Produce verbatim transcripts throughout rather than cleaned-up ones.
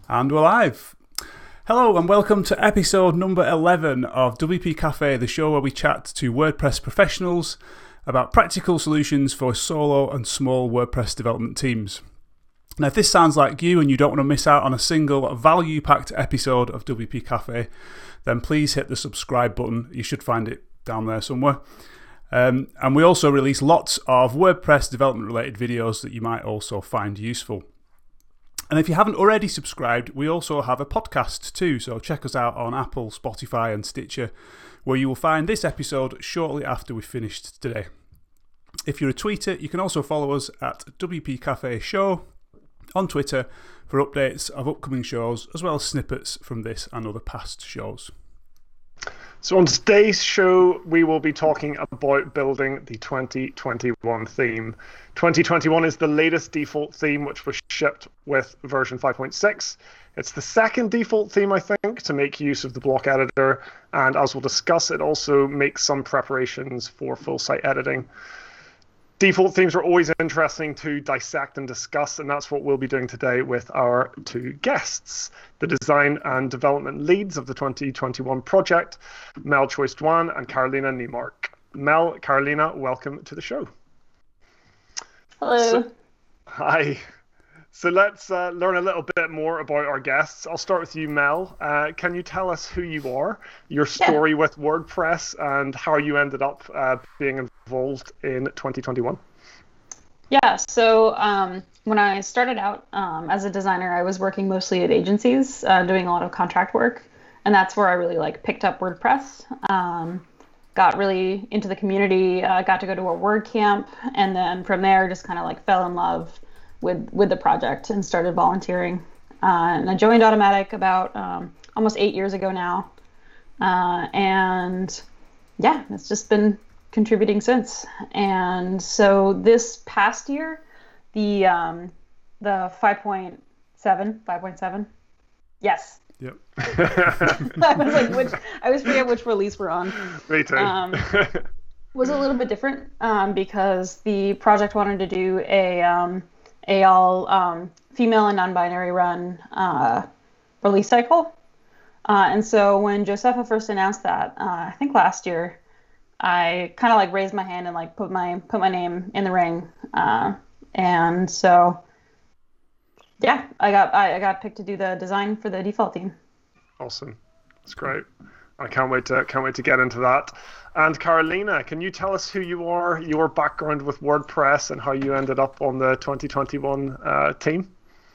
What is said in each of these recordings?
And we're live. Hello and welcome to episode number eleven of W P Cafe, the show where we chat to WordPress professionals about practical solutions for solo and small WordPress development teams. Now, if this sounds like you and you don't want to miss out on a single value-packed episode of W P Cafe, then please hit the subscribe button. You should find it down there somewhere. Um, and we also release lots of WordPress development-related videos that you might also find useful. And if you haven't already subscribed, we also have a podcast too, so check us out on Apple, Spotify and Stitcher, where you will find this episode shortly after we've finished today. If you're a tweeter, you can also follow us at W P Cafe Show on Twitter for updates of upcoming shows, as well as snippets from this and other past shows. So on today's show, we will be talking about building the twenty twenty-one theme. twenty twenty-one is the latest default theme, which was shipped with version five point six. It's the second default theme, I think, to make use of the block editor. And as we'll discuss, it also makes some preparations for full site editing. Default themes are always interesting to dissect and discuss, and that's what we'll be doing today with our two guests, the design and development leads of the twenty twenty-one project, Mel Chois-Duan and Carolina Niemark. Mel, Carolina, welcome to the show. Hello. So, hi. So let's uh, learn a little bit more about our guests. I'll start with you, Mel. Uh, can you tell us who you are, your story yeah. with WordPress, and how you ended up uh, being involved in twenty twenty-one? Yeah, so um, when I started out um, as a designer, I was working mostly at agencies, uh, doing a lot of contract work, and that's where I really like picked up WordPress. Um, got really into the community, uh, got to go to a WordCamp, and then from there just kind of like fell in love with with the project and started volunteering. Uh, and I joined Automattic about um, almost eight years ago now. Uh, and yeah, it's just been contributing since. And so this past year, the um, the five point seven, five point seven, yes. Yep. I was like, which I always forget which release we're on. Me too. Um, was a little bit different um, because the project wanted to do a um, a all um, female and non-binary run uh, release cycle. Uh, and so when Josepha first announced that, uh, I think last year, I kind of like raised my hand and like put my put my name in the ring. Uh, and so, yeah, I got I, I got picked to do the design for the default theme. Awesome, that's great. I can't wait to can't wait to get into that. And Carolina, can you tell us who you are, your background with WordPress, and how you ended up on the twenty twenty-one uh, team?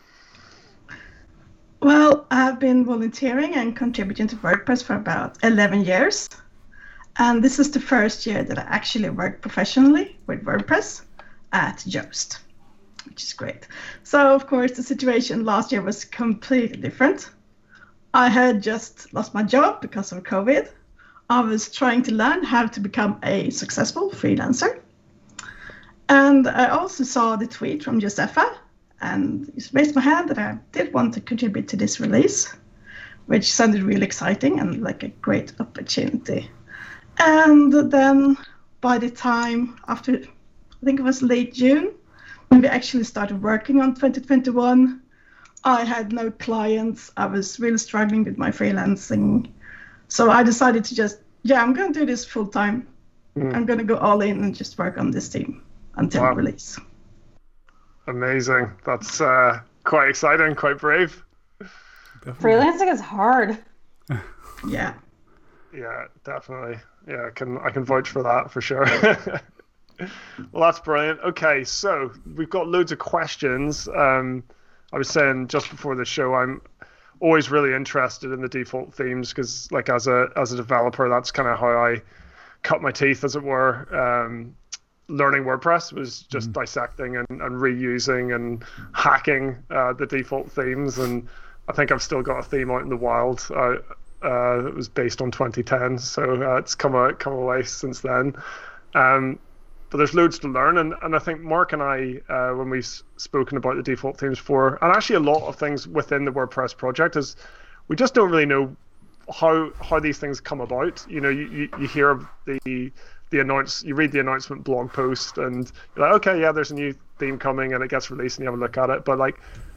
Well, I've been volunteering and contributing to WordPress for about eleven years. And this is the first year that I actually worked professionally with WordPress at Yoast, which is great. So, of course, the situation last year was completely different. I had just lost my job because of COVID. I was trying to learn how to become a successful freelancer. And I also saw the tweet from Josepha and just raised my hand that I did want to contribute to this release, which sounded really exciting and like a great opportunity. And then by the time after, I think it was late June, when we actually started working on twenty twenty-one, I had no clients. I was really struggling with my freelancing. So I decided to just, yeah, I'm going to do this full time. Mm. I'm going to go all in and just work on this team until wow. release. Amazing. That's uh, quite exciting, quite brave. Definitely. Freelancing is hard. Yeah. Yeah, definitely. Yeah, I can I can vouch for that for sure. Well, that's brilliant. Okay, so we've got loads of questions. Um, I was saying just before the show, I'm always really interested in the default themes because, like, as a as a developer, that's kind of how I cut my teeth, as it were. Um, learning WordPress was just mm-hmm. dissecting and, and reusing and hacking uh, the default themes, and I think I've still got a theme out in the wild. Uh, uh, that was based on twenty ten, so uh, it's come a come away since then. Um, but there's loads to learn, and, and I think Mark and I, uh, when we've spoken about the default themes before, and actually a lot of things within the WordPress project, is we just don't really know how how these things come about. You know, you, you, you hear the the announce, you read the announcement blog post, and you're like, okay, yeah, there's a new theme coming, and it gets released, and you have a look at it. But like,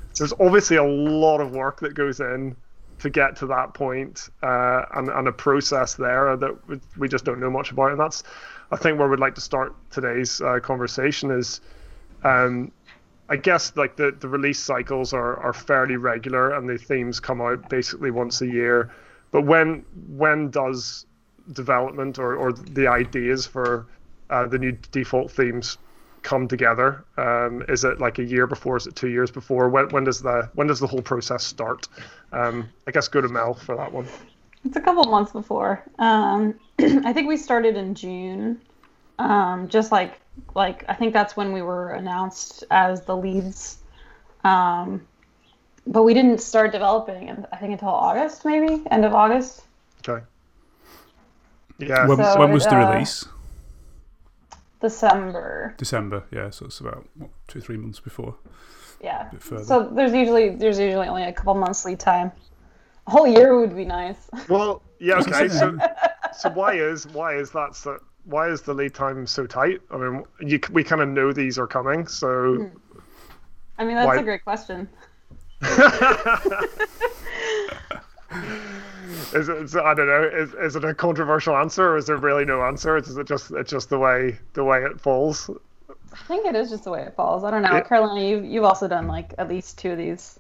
there's obviously a lot of work that goes in to get to that point, uh, and, and a process there that we just don't know much about. And that's, I think, where we'd like to start today's uh, conversation is, um, I guess, like the, the release cycles are, are fairly regular and the themes come out basically once a year. But when when does development or, or the ideas for uh, the new default themes come together? Um, is it like a year before? Is it two years before? When when does the when does the whole process start? Um, I guess go to Mel for that one. It's a couple months before. Um, I think we started in June. Um, just like like I think that's when we were announced as the leads. Um, but we didn't start developing, I think, until August, maybe end of August. Okay. Yeah. When, So when was it, the uh, release? December. December, yeah. So it's about what, two, three months before. Yeah. A bit further. So there's usually there's usually only a couple months lead time. A whole year would be nice. Well, yeah. Okay. So so why is why is that so, why is the lead time so tight? I mean, you we kind of know these are coming, so. I mean, that's why... a great question. Is it, is it, I don't know. Is is it a controversial answer, or is there really no answer? Is it just it's just the way the way it falls? I think it is just the way it falls. I don't know, Yeah. Carolina. You you've also done like at least two of these.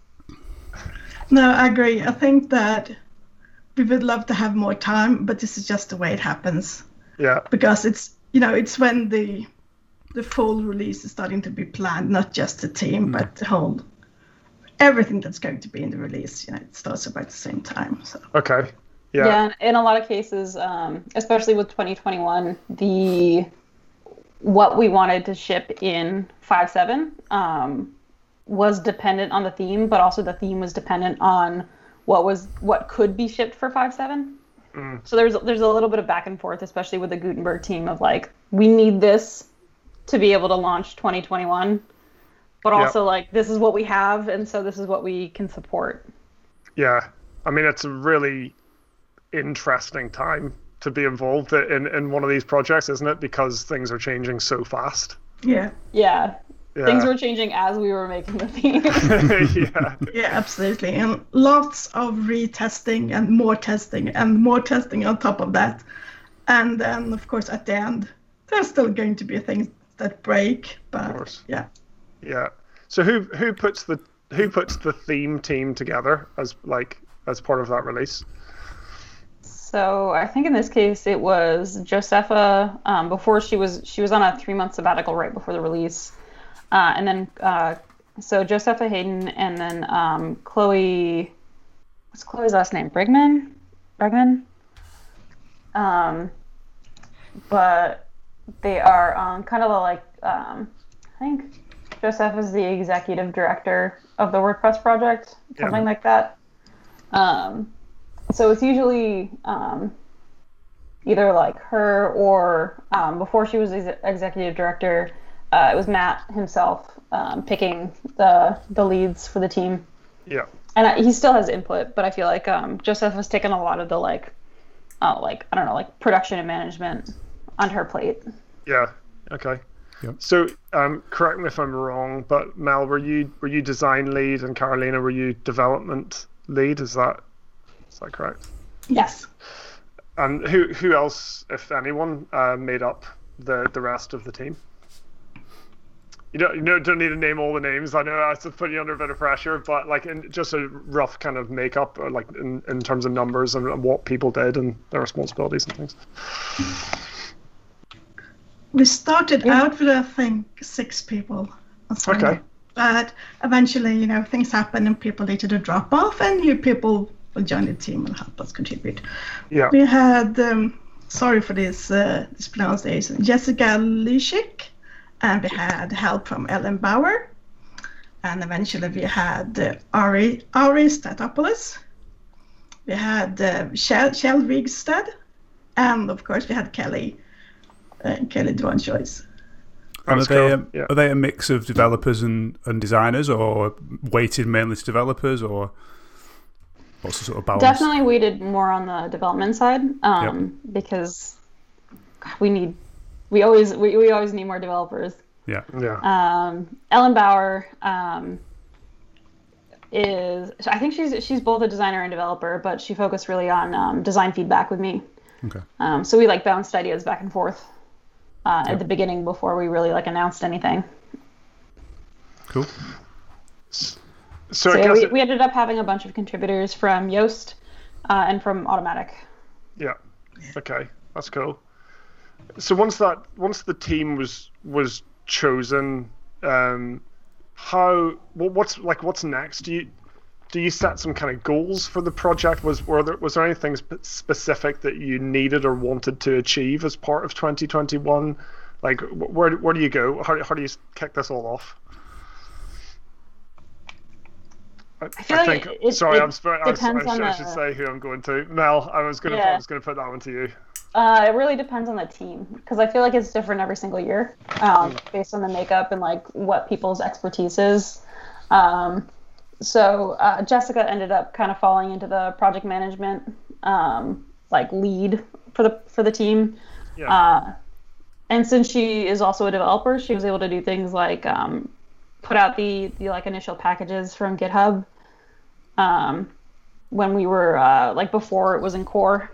No, I agree. I think that we would love to have more time, but this is just the way it happens. Yeah. Because it's you know it's when the the full release is starting to be planned, not just the team, but the whole everything that's going to be in the release. You know, it starts about the same time. So. Okay. Yeah. Yeah, in a lot of cases, um, especially with twenty twenty-one, the what we wanted to ship in five point seven um, was dependent on the theme, but also the theme was dependent on what was what could be shipped for five point seven. Mm. So there's there's a little bit of back and forth, especially with the Gutenberg team of like, we need this to be able to launch twenty twenty-one, but also Yep. like this is what we have, and so this is what we can support. Yeah. I mean, it's a really interesting time to be involved in in one of these projects, isn't it? Because things are changing so fast. Yeah. Yeah. Yeah. Things were changing as we were making the theme. Yeah. Yeah, absolutely. And lots of retesting and more testing and more testing on top of that. And then, of course, at the end, there's still going to be things that break. Of But course. yeah. Yeah. So who who puts the who puts the theme team together as like as part of that release? So I think in this case it was Josepha. Um, before she was she was on a three month sabbatical right before the release, uh, and then uh, so Josepha Hayden and then um, Chloe. What's Chloe's last name? Brigman. Bregman. Um, but they are um, kind of like um, I think Joseph is the executive director of the WordPress project, something Yeah. like that. Um, so it's usually um, either like her or um, before she was ex- executive director, uh, it was Matt himself um, picking the the leads for the team. Yeah. And I, he still has input, but I feel like um, Joseph has taken a lot of the like, uh, like I don't know, like production and management on her plate. Yeah. Okay. Yep. So, um, correct me if I'm wrong, but Mel, were you were you design lead, and Carolina, were you development lead? Is that is that correct? Yes. And who who else, if anyone, uh, made up the the rest of the team? You don't you know, don't need to name all the names. I know that's to put you under a bit of pressure, but like in just a rough kind of makeup, or like in, in terms of numbers and, and what people did and their responsibilities and things. We started Yeah. out with, I think, six people. or something. Okay. But eventually, you know, things happen and people needed to drop off, and new people will join the team and help us contribute. Yeah. We had, um, sorry for this, uh, this pronunciation, Jessica Lishik, and we had help from Ellen Bauer. And eventually we had uh, Ari, Ari Statopoulos. We had uh, Shell, Shell Wigstad. And of course we had Kelly, uh, Kelly Dwan Choice. And are That's they, cool. um, Yeah. are they a mix of developers and, and designers, or weighted mainly to developers, or what's the sort of balance? Definitely weighted more on the development side, um, because we need, we always we, we always need more developers. Yeah. Yeah. Um, Ellen Bauer, um, is I think she's she's both a designer and developer, but she focused really on um, design feedback with me. Okay. Um, so we like bounced ideas back and forth uh, Yep. at the beginning before we really like announced anything. Cool. So, So I yeah, guess we, it- we ended up having a bunch of contributors from Yoast uh, and from Automatic. yeah. Okay, that's cool. So once that once the team was was chosen, um, how what, what's like what's next? Do you do you set some kind of goals for the project? Was were there was there anything sp- specific that you needed or wanted to achieve as part of twenty twenty-one? Like wh- where where do you go? How how do you kick this all off? I, I feel I like think. it- sorry, it I'm. Sorry, I, was, I, depends should, on I should the- say who I'm going to. Mel, I was gonna. I Yeah. was gonna put that one to you. Uh, it really depends on the team because I feel like it's different every single year um, based on the makeup and like what people's expertise is. Um, so uh, Jessica ended up kind of falling into the project management um, like lead for the for the team. Yeah. Uh, and since she is also a developer, she was able to do things like um, put out the, the like initial packages from GitHub um, when we were uh, like before it was in core.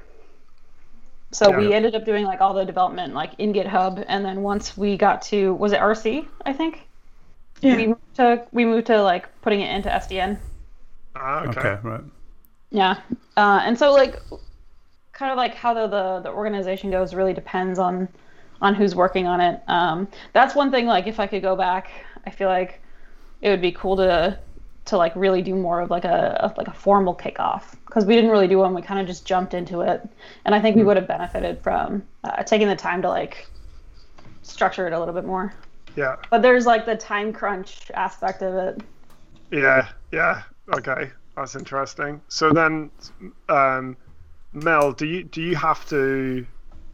So Yeah. we ended up doing like all the development like in GitHub, and then once we got to was it R C? I think Yeah. we moved to we moved to like putting it into S D N. Ah, okay. Okay, right. Yeah, uh, and so like kind of like how the, the the organization goes really depends on on who's working on it. Um, that's one thing. Like if I could go back, I feel like it would be cool to to like really do more of like a, a like a formal kickoff because we didn't really do one. We kind of just jumped into it, and I think we would have benefited from uh, taking the time to like structure it a little bit more. Yeah. But there's like the time crunch aspect of it. Yeah. Yeah. Okay. That's interesting. So then, um, Mel, do you do you have to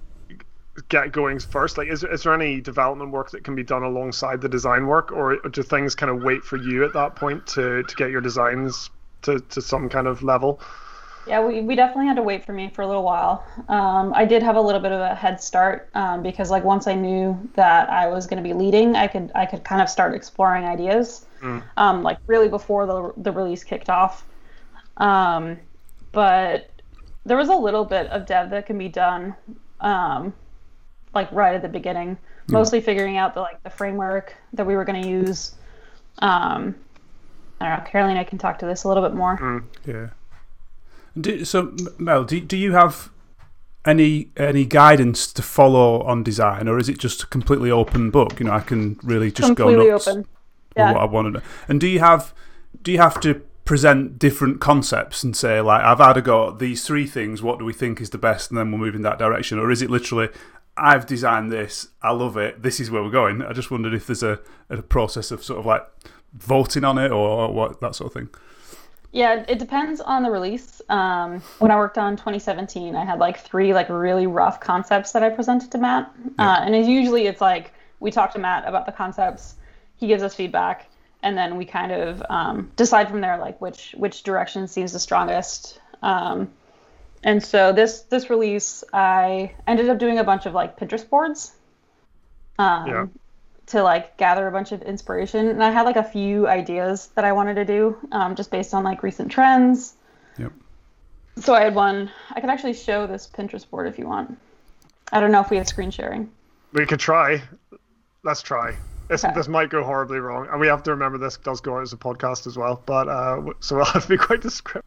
get going first? Like, is is there any development work that can be done alongside the design work, or do things kind of wait for you at that point to to get your designs to to some kind of level? Yeah, we, we definitely had to wait for me for a little while. Um, I did have a little bit of a head start um, because like once I knew that I was going to be leading, I could I could kind of start exploring ideas, Mm. um, like really before the the release kicked off. Um, but there was a little bit of dev that can be done, um, like right at the beginning, mostly figuring out the like the framework that we were going to use. Um, I don't know, Caroline, I can talk to this a little bit more. Mm. Yeah. Do, so, Mel, do, do you have any any guidance to follow on design, or is it just a completely open book? You know, I can really just Completely go nuts open. with Yeah. what I want to know. And do you have do you have to present different concepts and say, like, I've had a go at these three things, what do we think is the best, and then we'll move in that direction? Or is it literally, I've designed this, I love it, this is where we're going? I just wondered if there's a, a process of sort of like voting on it or what, that sort of thing. Yeah, it depends on the release. Um, when I worked on twenty seventeen, I had like three like really rough concepts that I presented to Matt. Uh, and it, usually it's like we talk to Matt about the concepts, he gives us feedback, and then we kind of um, decide from there like which which direction seems the strongest. Um, and so this this release, I ended up doing a bunch of like Pinterest boards. Um, Yeah. to like gather a bunch of inspiration, and I had like a few ideas that I wanted to do um, just based on like recent trends. Yep. So I had one. I could actually show this Pinterest board if you want. I don't know if we have screen sharing. We could try. Let's try. This, Okay. this might go horribly wrong, and we have to remember this does go out as a podcast as well. But uh, w- so we'll have to be quite descriptive.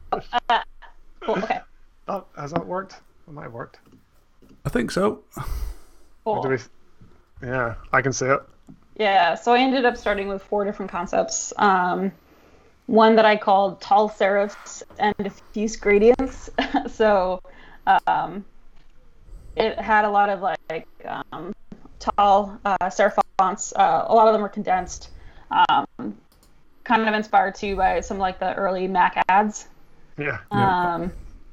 Cool. Okay. Oh, has that worked? It might have worked. I think so. Cool. Do we... Yeah, I can see it. Yeah. So I ended up starting with four different concepts. Um, one that I called tall serifs and diffuse gradients. So um, it had a lot of like um, tall uh, serif fonts. Uh, a lot of them were condensed. Um, kind of inspired too by some like the early Mac ads. Yeah. Um,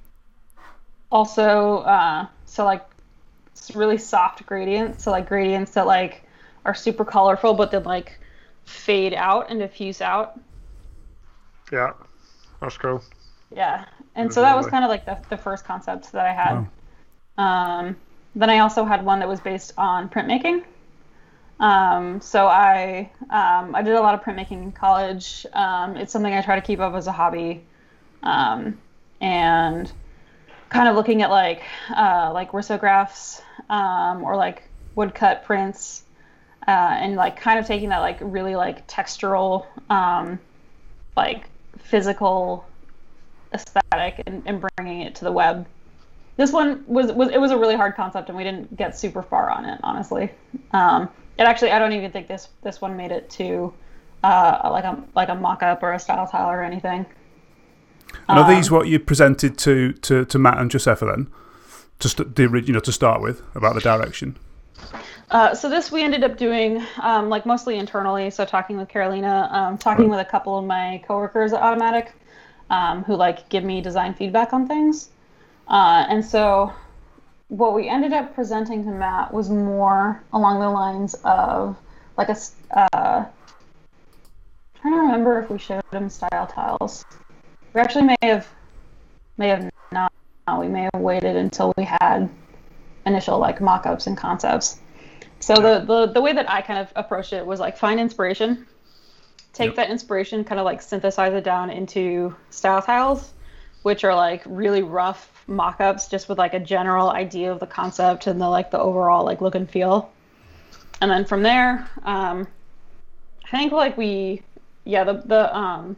also, uh, so like s- really soft gradients. So like gradients that like are super colorful, but then like fade out and diffuse out. Yeah. That's cool. Yeah. And That's so that was lovely. kind of like the, the first concept that I had. Um, then I also had one that was based on printmaking. Um, so I um, I did a lot of printmaking in college. Um, it's something I try to keep up as a hobby, um, and kind of looking at like uh, like rissographs um, or like woodcut prints, uh, and like kind of taking that like really like textural, um, like physical aesthetic and, and bringing it to the web. This one was, was it was a really hard concept, and we didn't get super far on it, honestly. Um, it actually, I don't even think this this one made it to uh, like a like a mock-up or a style tile or anything. And are um, these what you presented to, to, to Matt and Josefa then, to st- the you know to start with about the direction? Uh, so this we ended up doing um, like mostly internally. So talking with Carolina, um, talking with a couple of my coworkers at Automatic, um, who like give me design feedback on things. Uh, and so what we ended up presenting to Matt was more along the lines of like a, uh, I'm trying to remember if we showed him style tiles. We actually may have, may have not, we may have waited until we had initial like mock-ups and concepts. So the, the, the way that I kind of approached it was like find inspiration, take yep. that inspiration, kind of like synthesize it down into style tiles, which are like really rough mock-ups just with like a general idea of the concept and the like the overall like look and feel. And then from there, um, I think like we, yeah, the, the, um,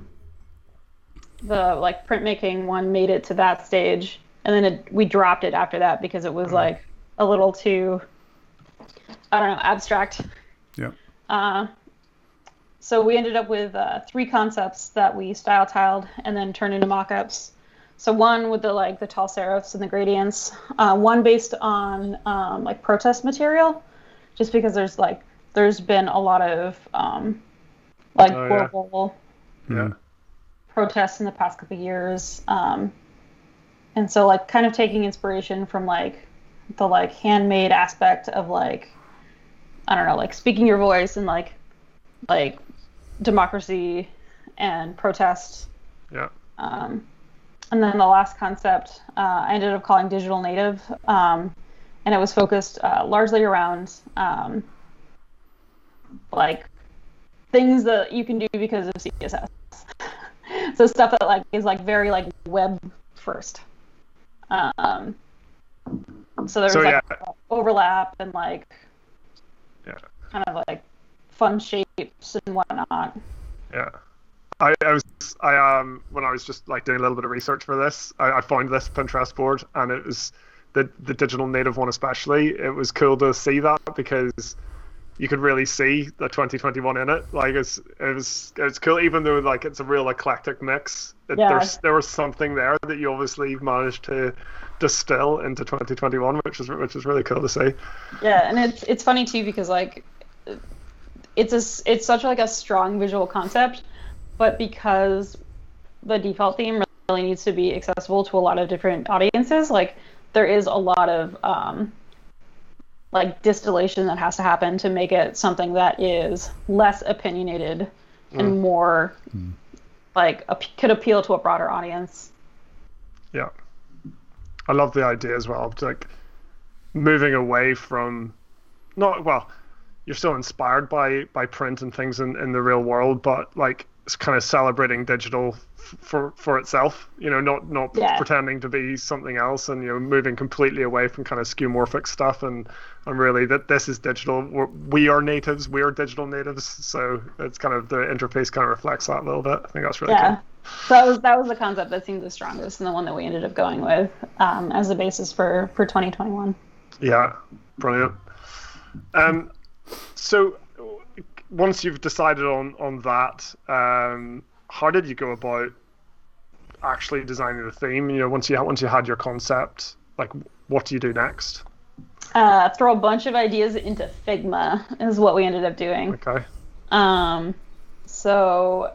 the like printmaking one made it to that stage, and then it, we dropped it after that because it was like a little too, I don't know, abstract. Yeah. Uh, so we ended up with uh, three concepts that we style tiled and then turned into mock-ups. So one with the like the tall serifs and the gradients, uh, one based on um, like protest material, just because there's like there's been a lot of um, like oh, global yeah. Yeah. protests in the past couple of years, um, and so like kind of taking inspiration from like the like handmade aspect of like I don't know like speaking your voice and like like democracy and protest. Yeah. Um, And then the last concept uh, I ended up calling Digital Native, um, and it was focused uh, largely around um, like things that you can do because of C S S. So stuff that like is like very like web first. Um, so there's so, like yeah. overlap and like yeah. kind of like fun shapes and whatnot. Yeah. I, I was I um when I was just like doing a little bit of research for this, I, I found this Pinterest board, and it was the the digital native one especially. It was cool to see that because you could really see the twenty twenty-one in it. Like it's it was it's cool, even though like it's a real eclectic mix. It, Yeah. There's there was something there that you obviously managed to distill into twenty twenty-one, which is which is really cool to see. Yeah, and it's it's funny too because like it's a it's such like a strong visual concept. But because the default theme really needs to be accessible to a lot of different audiences, like there is a lot of um, like distillation that has to happen to make it something that is less opinionated mm. and more mm. like ap- could appeal to a broader audience. Yeah, I love the idea as well of like moving away from not well, you're still inspired by by print and things in, in the real world, but like it's kind of celebrating digital f- for for itself, you know, not not yeah. pretending to be something else, and you know, moving completely away from kind of skeuomorphic stuff, and and really that this is digital. We're, we are natives, we are digital natives, so it's kind of the interface kind of reflects that a little bit. I think that's really yeah. cool. So that was that was the concept that seemed the strongest, and the one that we ended up going with um, as the basis for for twenty twenty-one. Yeah, brilliant. Um, so. Once you've decided on on that, um, how did you go about actually designing the theme? You know, once you once you had your concept, like, what do you do next? Uh, throw a bunch of ideas into Figma is what we ended up doing. Okay. Um, so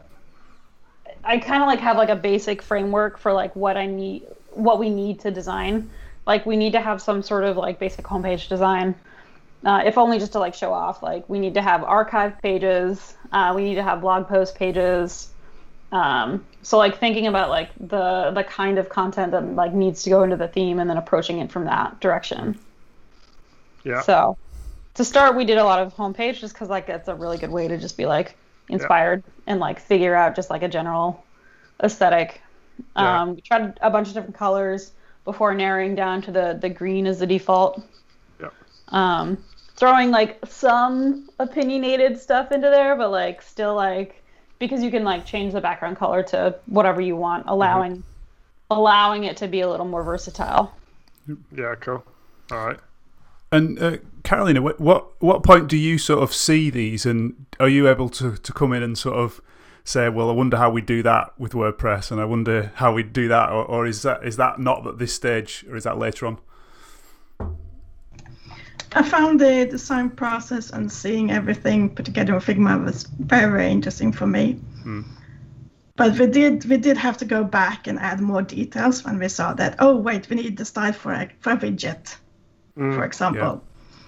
I kind of like have like a basic framework for like what I need, what we need to design. Like we need to have some sort of like basic homepage design. Uh, if only just to like show off, like we need to have archive pages, uh, we need to have blog post pages. Um, so like thinking about like the the kind of content that like needs to go into the theme and then approaching it from that direction. Yeah. So to start, we did a lot of homepage just because like it's a really good way to just be like inspired yeah. and like figure out just like a general aesthetic. Yeah. Um, we tried a bunch of different colors before narrowing down to the the green as the default. Yeah. Um, throwing like some opinionated stuff into there, but like still like because you can like change the background color to whatever you want, allowing mm-hmm. allowing it to be a little more versatile. Yeah, cool. All right. And uh, Carolina, what what point do you sort of see these, and are you able to, to come in and sort of say, well, I wonder how we do that with WordPress, and I wonder how we do that, or, or is that is that not at this stage, or is that later on? I found the design process and seeing everything put together in Figma was very, very interesting for me. Hmm. But we did we did have to go back and add more details when we saw that, oh, wait, we need the style for a, for a widget, mm, for example.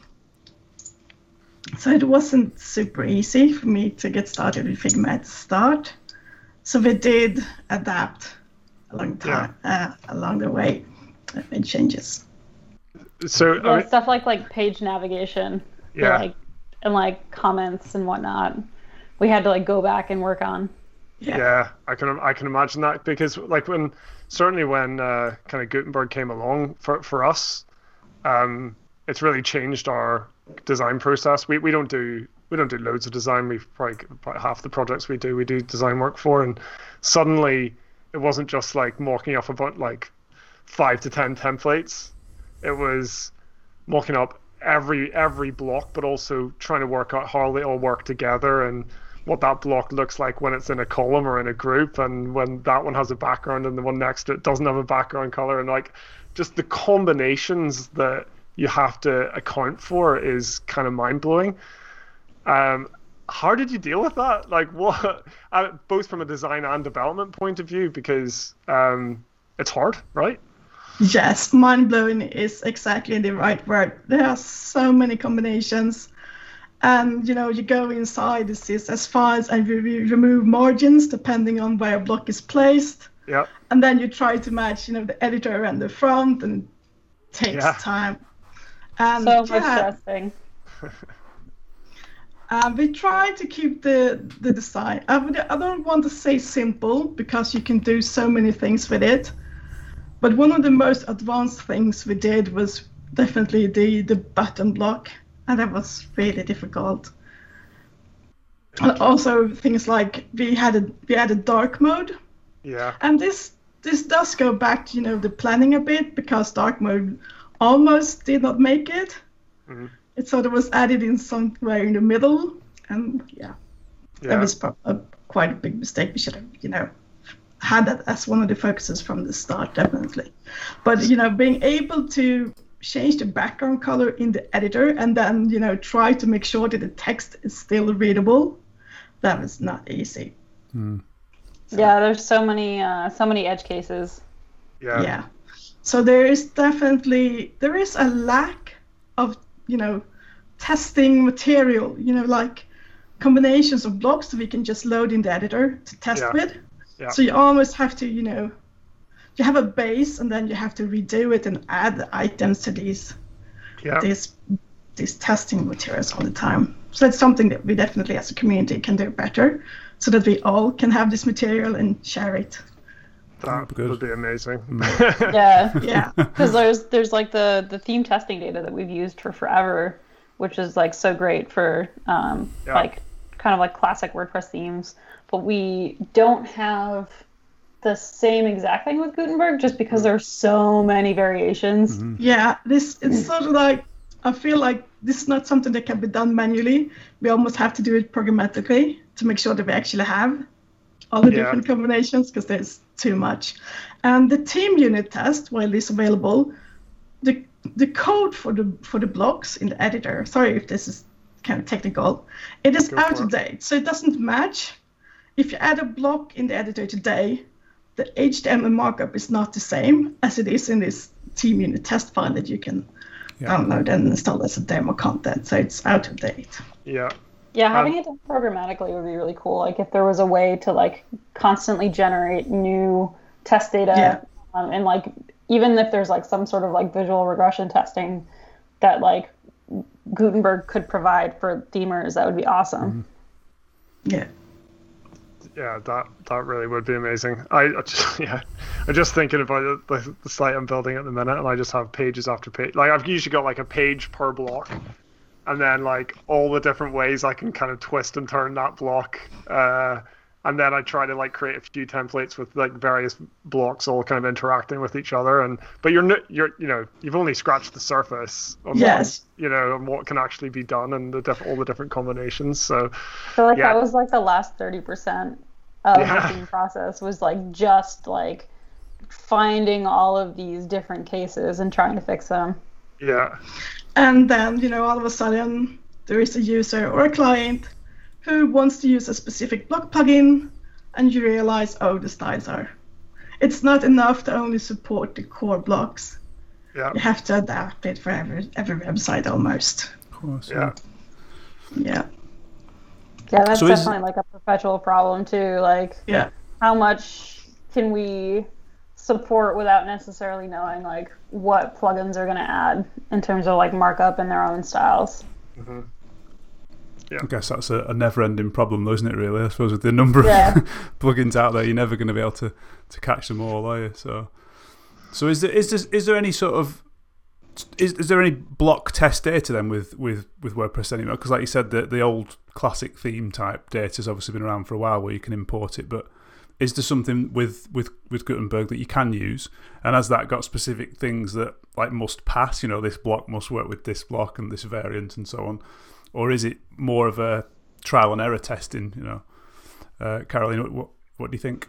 Yeah. So it wasn't super easy for me to get started with Figma at the start. So we did adapt along time, yeah. uh, along the way, and made changes. So yeah, I mean, stuff like like page navigation, yeah, like and like comments and whatnot. We had to like go back and work on. Yeah. yeah, I can I can imagine that, because like when certainly when uh, kind of Gutenberg came along for for us, um, it's really changed our design process. We we don't do we don't do loads of design. We've probably, probably half the projects we do we do design work for, and suddenly it wasn't just like mocking up about like five to ten templates. It was mocking up every every block, but also trying to work out how they all work together and what that block looks like when it's in a column or in a group, and when that one has a background and the one next to it doesn't have a background color, and like just the combinations that you have to account for is kind of mind-blowing. Um, how did you deal with that? Like what, uh, both from a design and development point of view, because um, it's hard, right? Yes, mind-blowing is exactly the right word. There are so many combinations. And, you know, you go inside the C S S files and you re- remove margins depending on where a block is placed. Yeah. And then you try to match, you know, the editor and the front, and it takes yeah. time. And, so much yeah, stressing. uh, we try to keep the, the design. I, would, I don't want to say simple, because you can do so many things with it. But one of the most advanced things we did was definitely the, the button block. And that was really difficult. And also things like we had a we had a dark mode. Yeah. And this this does go back to, you know, the planning a bit, because dark mode almost did not make it. Mm-hmm. It sort of was added in somewhere in the middle, and yeah, yeah. that was pro- a, quite a big mistake. We should have, you know, had that as one of the focuses from the start, definitely. But, you know, being able to change the background color in the editor and then, you know, try to make sure that the text is still readable, that was not easy. Hmm. So, yeah, there's so many uh, so many edge cases. Yeah. Yeah. So there is definitely there is a lack of, you know, testing material, you know, like combinations of blocks that we can just load in the editor to test yeah. with. Yeah. So you almost have to, you know, you have a base and then you have to redo it and add items to these yeah. these these testing materials all the time. So that's something that we definitely as a community can do better, so that we all can have this material and share it. That would be amazing. yeah, yeah. Because there's there's like the the theme testing data that we've used for forever, which is like so great for um yeah. like kind of like classic WordPress themes, but we don't have the same exact thing with Gutenberg, just because there are so many variations. Mm-hmm. Yeah, this it's sort of like, I feel like this is not something that can be done manually. We almost have to do it programmatically to make sure that we actually have all the yeah. different combinations, because there's too much. And the theme unit test, while it's available, the the code for the for the blocks in the editor, sorry if this is kind of technical, it is out of date, so it doesn't match. If you add a block in the editor today, the H T M L markup is not the same as it is in this theme unit test file that you can yeah. download and install as a demo content. So it's out of date. Yeah. Yeah, having um, it done programmatically would be really cool. Like if there was a way to like constantly generate new test data, yeah. um, and like even if there's like some sort of like visual regression testing that like Gutenberg could provide for themers, that would be awesome. Yeah. Yeah, that that really would be amazing. I, I just yeah, I'm just thinking about the, the site I'm building at the minute, and I just have pages after page. Like I've usually got like a page per block, and then like all the different ways I can kind of twist and turn that block. Uh, and then I try to like create a few templates with like various blocks all kind of interacting with each other. And but you're n- you're you know you've only scratched the surface on Yes. what, you know on what can actually be done and the diff- all the different combinations. So I feel like yeah. that was like the last thirty percent of Yeah. the theme process was like just like finding all of these different cases and trying to fix them. Yeah. And then, you know, all of a sudden there is a user or a client who wants to use a specific block plugin, and you realize, oh, the styles are. It's not enough to only support the core blocks. Yeah. You have to adapt it for every every website almost. Of course. Yeah. Yeah. Yeah, that's So is- definitely like a perpetual problem too. Like, Yeah. how much can we support without necessarily knowing like what plugins are going to add in terms of like markup and their own styles? Mm-hmm. I guess that's a, a never-ending problem, though, isn't it? Really, I suppose with the number Yeah. of plugins out there, you're never going to be able to, to catch them all, are you? So, so is there is there, is there any sort of is is there any block test data then with with, with WordPress anymore? Because like you said, the the old classic theme type data has obviously been around for a while, where you can import it. But is there something with with with Gutenberg that you can use? And has that got specific things that like must pass? You know, this block must work with this block and this variant and so on. Or is it more of a trial and error testing? You know, uh, Caroline, what, what what do you think?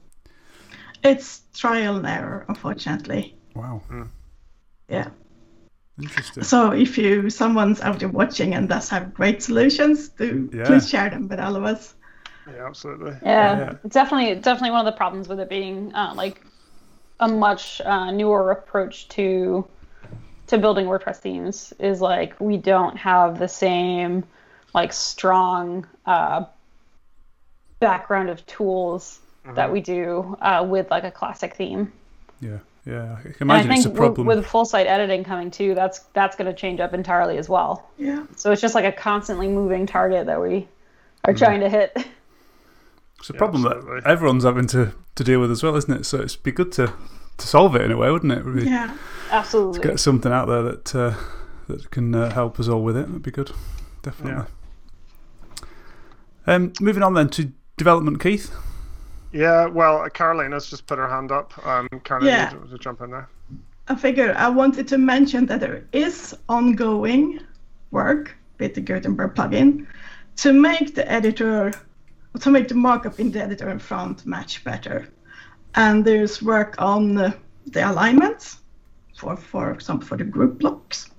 It's trial and error, unfortunately. Wow, Yeah. interesting. So if you someone's out there watching and does have great solutions, do Yeah. please share them with all of us. Yeah, absolutely. Yeah, Yeah. it's definitely definitely one of the problems with it being uh, like a much uh, newer approach to to building WordPress themes is like we don't have the same like strong uh, background of tools Mm-hmm. that we do uh, with like a classic theme. Yeah, yeah. I can And I imagine think it's a w- problem. with full site editing coming too, that's that's going to change up entirely as well. Yeah. So it's just like a constantly moving target that we are trying to hit. It's a Yeah, problem absolutely. that everyone's having to, to deal with as well, isn't it? So it'd be good to, to solve it in a way, wouldn't it? Really Yeah. Absolutely. get something out there that uh, that can uh, help us all with it. That'd be good, definitely. Um, moving on then to development, Keith. Yeah, well, Carolina's just put her hand up. Um, Carolina, Yeah. to, to jump in there. I figure I wanted to mention that there is ongoing work with the Gutenberg plugin to make the editor, to make the markup in the editor and front match better. And there's work on uh, the alignments, for for example, for the group blocks,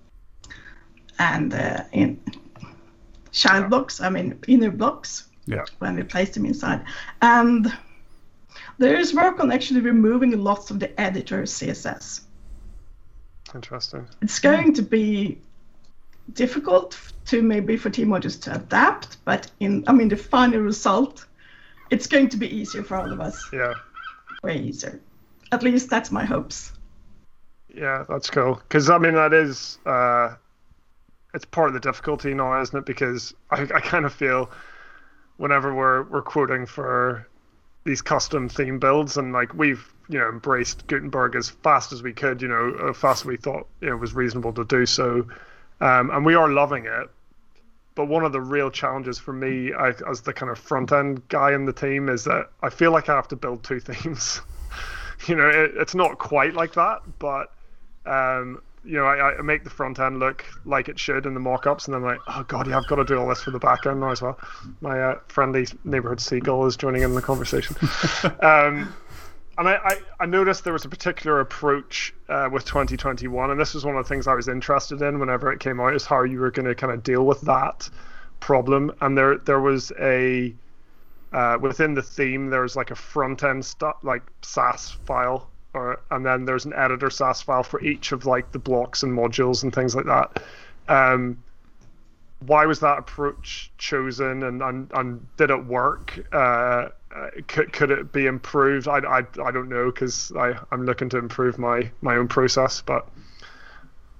and uh, in child blocks, I mean inner blocks, Yeah. when we place them inside. And there is work on actually removing lots of the editor C S S. Interesting. It's going to be difficult to maybe for team modules to adapt, but in I mean the final result, it's going to be easier for all of us. Yeah. Way easier. At least that's my hopes. Yeah, that's cool. Because, I mean, that is, uh, it's part of the difficulty now, isn't it? Because I, I kind of feel whenever we're, we're quoting for these custom theme builds, and like we've, you know, embraced Gutenberg as fast as we could, you know, as fast as we thought you know, was reasonable to do so. Um, and we are loving it. But one of the real challenges for me, I, as the kind of front end guy in the team, is that I feel like I have to build two themes. you know, it, it's not quite like that, but um, you know, I, I make the front end look like it should in the mock-ups, and then I'm like, oh god, yeah, I've got to do all this for the back end now as well. My uh, friendly neighborhood seagull is joining in the conversation. um, And I, I, I noticed there was a particular approach uh, with twenty twenty-one, and this was one of the things I was interested in whenever it came out, is how you were going to kind of deal with that problem. And there there was a, uh, within the theme, there's like a front-end stuff, like Sass file, or and then there's an editor Sass file for each of like the blocks and modules and things like that. Um, why was that approach chosen, and, and, and did it work? Uh, Uh, could could it be improved? I, I, I don't know, because I'm looking to improve my, my own process. But.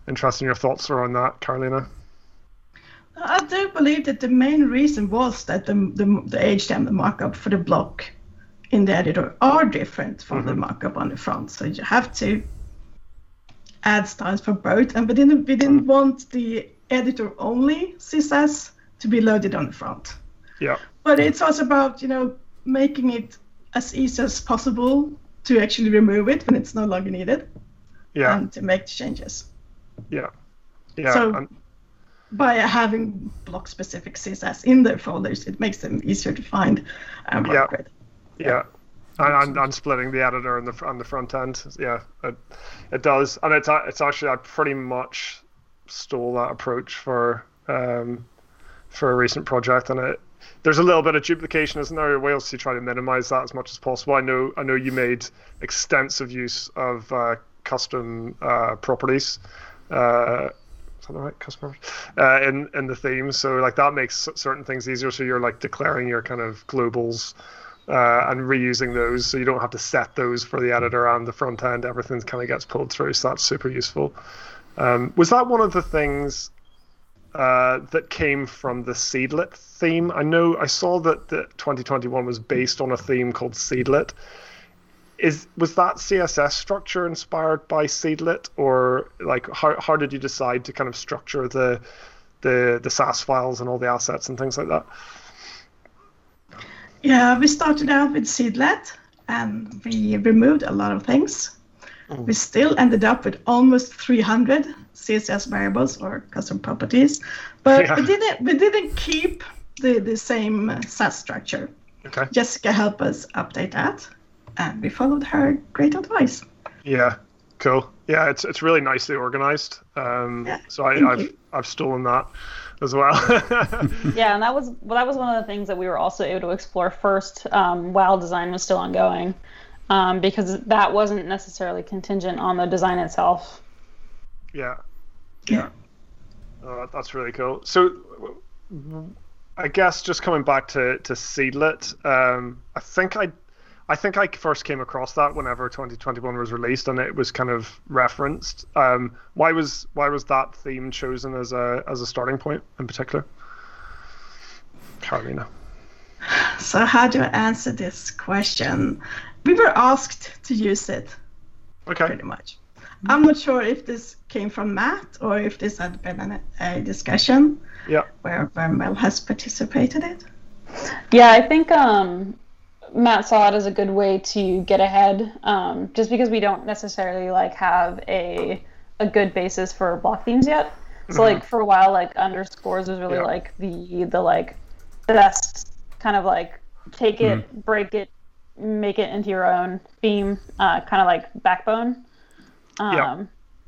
interested in your thoughts around that, Carolina. I do believe that the main reason was that the the, the H T M L markup for the block in the editor are different from mm-hmm. the markup on the front. So you have to add styles for both, and we didn't we didn't mm-hmm. want the editor only C S S to be loaded on the front. Yeah. But it's also about, you know, making it as easy as possible to actually remove it when it's no longer needed. Yeah. And to make the changes. Yeah. Yeah. So and... by having block-specific C S S in their folders, it makes them easier to find and work yeah. with. Yeah. yeah. And, and, and splitting the editor on the on the front end, yeah, it, it does, and it's it's actually I pretty much stole that approach for um for a recent project, and it there's a little bit of duplication, isn't there? We also try to minimize that as much as possible. I know I know you made extensive use of uh, custom uh, properties. Uh, Is that right? Customers uh, in in the theme, so like that makes certain things easier. So you're like declaring your kind of globals uh, and reusing those, so you don't have to set those for the editor and the front end. Everything kind of gets pulled through, so that's super useful. Um, was that one of the things uh, that came from the Seedlit theme? I know I saw that the twenty twenty-one was based on a theme called Seedlit. Is was that C S S structure inspired by Seedlit, or like how how did you decide to kind of structure the the the S A S files and all the assets and things like that? Yeah, we started out with Seedlit and we removed a lot of things. Mm. We still ended up with almost three hundred C S S variables or custom properties, but yeah. we didn't we didn't keep the the same S A S structure. Okay. Jessica helped us update that. And we followed her great advice. Yeah, cool. Yeah, it's it's really nicely organized. Um, yeah, so I, I've you. I've stolen that as well. Yeah, and that was well, that was one of the things that we were also able to explore first um, while design was still ongoing, um, because that wasn't necessarily contingent on the design itself. Yeah, yeah, oh, that's really cool. So, I guess just coming back to to Seedlit, um, I think I. I think I first came across that whenever twenty twenty-one was released, and it was kind of referenced. Um, why was why was that theme chosen as a as a starting point in particular, Carolina? So how do I answer this question? We were asked to use it. Okay. Pretty much. I'm not sure if this came from Matt or if this had been a discussion. Yeah. Where where Mel has participated in. Yeah, I think. Um... Matt saw it as a good way to get ahead, um, just because we don't necessarily like have a a good basis for block themes yet. So mm-hmm. like for a while, like underscores was really yeah. like the the like the best kind of like take it, mm-hmm. break it, make it into your own theme, uh, kind of like backbone. Um, yeah.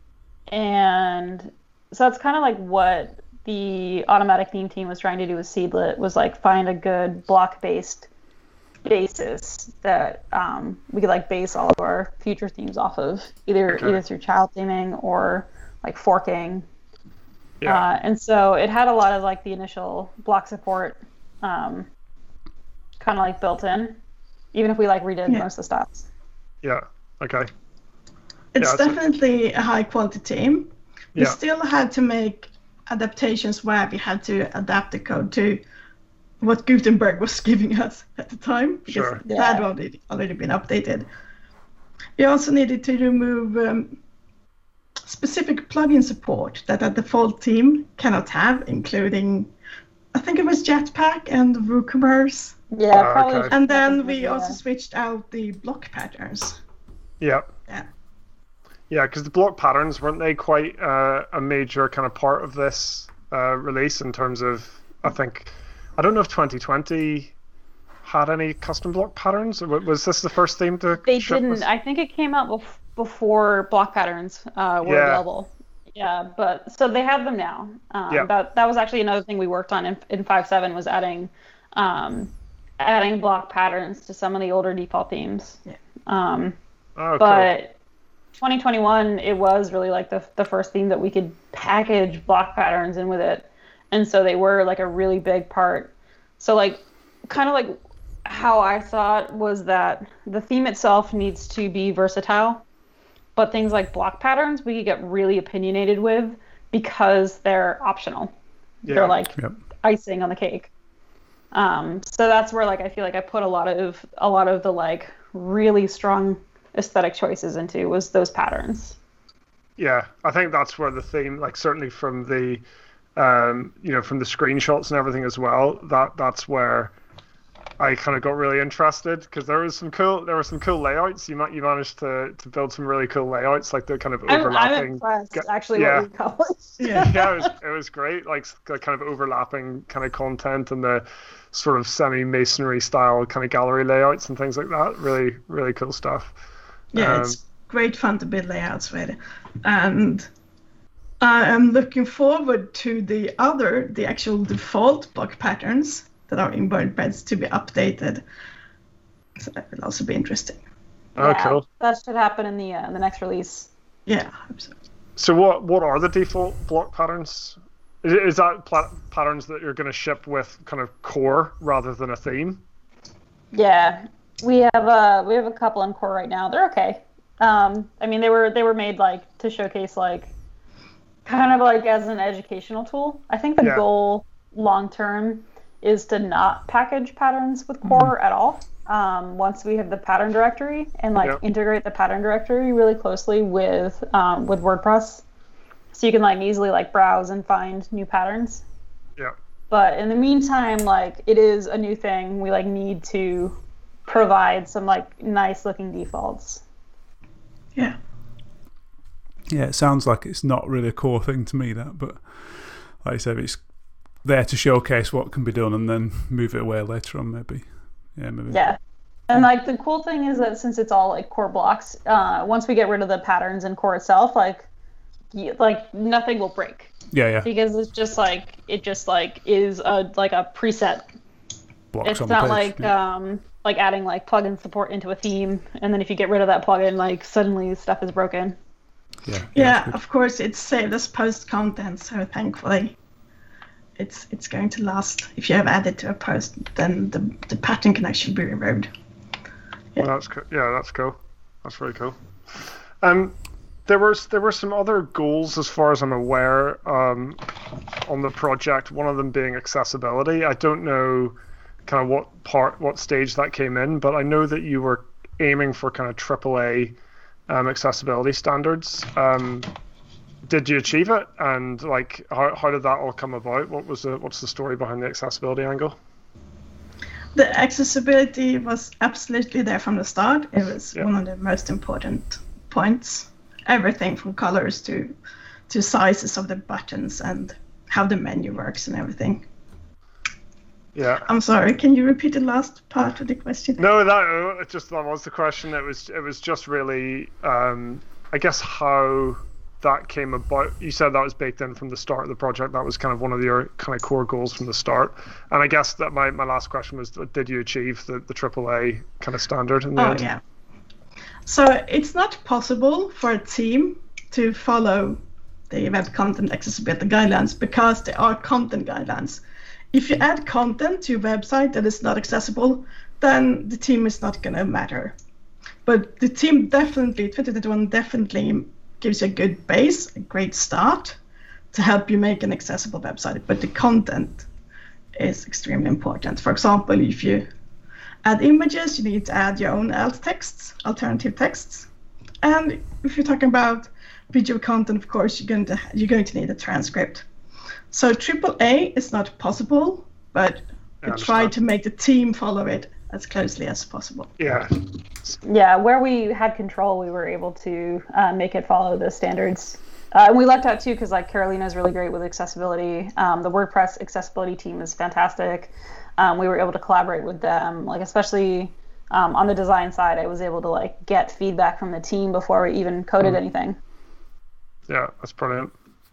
And so that's kind of like what the automatic theme team was trying to do with Seedlit, was like find a good block based basis that um, we could like base all of our future themes off of, either okay. either through child theming or like forking. Yeah. Uh, and so it had a lot of like the initial block support um, kind of like built in, even if we like redid yeah. most of the stats. Yeah. Okay. It's yeah, definitely a high quality team. We yeah. still had to make adaptations where we had to adapt the code to what Gutenberg was giving us at the time, because sure. it yeah. had already, already been updated. We also needed to remove um, specific plugin support that a default theme cannot have, including, I think it was Jetpack and WooCommerce. Yeah, uh, probably. Okay. And then we yeah. also switched out the block patterns. Yeah. Yeah. Yeah, because the block patterns, weren't they quite uh, a major kind of part of this uh, release in terms of, I think, I don't know if twenty twenty had any custom block patterns. Was this the first theme to They ship didn't. this? I think it came out bef- before block patterns uh, were Yeah. available. Yeah, but so they have them now. Um, Yeah. That that was actually another thing we worked on in in five point seven, was adding um, adding block patterns to some of the older default themes. Yeah. Um, Oh, but cool. twenty twenty-one, it was really like the the first theme that we could package block patterns in with it. And so they were like a really big part. So like kind of like how I thought was that the theme itself needs to be versatile. but things like block patterns we could get really opinionated with because they're optional. Yeah. They're like yep. icing on the cake. Um, so that's where like I feel like I put a lot of a lot of the like really strong aesthetic choices into was those patterns. Yeah, I think that's where the theme, like certainly from the, um, you know, from the screenshots and everything as well. That that's where I kind of got really interested because there was some cool, there were some cool layouts. You might you managed to, to build some really cool layouts, like the kind of overlapping. I'm, I'm impressed, actually, yeah. what we published. yeah, yeah, it was, it was great. Like kind of overlapping kind of content and the sort of semi-masonry style kind of gallery layouts and things like that. Really, really cool stuff. Yeah, um, it's great fun to build layouts with, and I am looking forward to the other, the actual default block patterns that are in WordPress to be updated. So that will also be interesting. Oh, yeah, cool. That should happen in the uh, the next release. Yeah, I hope so. So what what are the default block patterns? Is, is that pla- patterns that you're going to ship with kind of core rather than a theme? Yeah, we have a we have a couple in core right now. They're okay. Um, I mean, they were they were made like to showcase like kind of like as an educational tool. I think the yeah. goal long term is to not package patterns with core mm-hmm. at all. Um, once we have the pattern directory and like yep. integrate the pattern directory really closely with um, with WordPress, so you can like easily like browse and find new patterns. Yeah. But in the meantime, like it is a new thing. We like need to provide some like nice looking defaults. Yeah. Yeah, it sounds like it's not really a core thing to me, that, but like I said, it's there to showcase what can be done and then move it away later on, maybe. Yeah, maybe. Yeah. And like the cool thing is that since it's all like core blocks, uh, once we get rid of the patterns in core itself, like, you, like nothing will break. Yeah, yeah. Because it's just like it just like is a like a preset. Blocks it's on not the page. like yeah. um like adding like plugin support into a theme, and then if you get rid of that plugin, like suddenly stuff is broken. Yeah. Yeah, yeah of course it's saved as post content, so thankfully. It's it's going to last. If you have added to a post, then the the pattern can actually be removed. Yeah, well, that's cool. Yeah, that's cool. That's really cool. Um, there was there were some other goals as far as I'm aware um, on the project. One of them being accessibility. I don't know kind of what part, what stage that came in, but I know that you were aiming for kind of triple A um, accessibility standards. Um, Did you achieve it, and like how how did that all come about? What was the what's the story behind the accessibility angle? The accessibility was absolutely there from the start. It was yeah. one of the most important points. Everything from colors to to sizes of the buttons and how the menu works and everything. Yeah. I'm sorry. Can you repeat the last part of the question? No, that it just that was the question. It was it was just really um, I guess how that came about. You said that was baked in from the start of the project. That was kind of one of your kind of core goals from the start. And I guess that my, my last question was, did you achieve the, the triple A kind of standard in the oh, end? Yeah. So it's not possible for a team to follow the web content accessibility guidelines because they are content guidelines. If you add content to your website that is not accessible, then the team is not going to matter. But the team definitely, twenty twenty-one definitely gives you a good base, a great start to help you make an accessible website. But the content is extremely important. For example, if you add images, you need to add your own alt texts, alternative texts. And if you're talking about video content, of course, you're going to you're going to need a transcript. So triple A is not possible, but we try to make the team follow it as closely as possible. Yeah. Yeah, where we had control, we were able to uh, make it follow the standards. Uh, and we lucked out too, because like Carolina is really great with accessibility. Um, the WordPress accessibility team is fantastic. Um, we were able to collaborate with them, like especially um, on the design side. I was able to like get feedback from the team before we even coded mm. anything. Yeah, that's brilliant.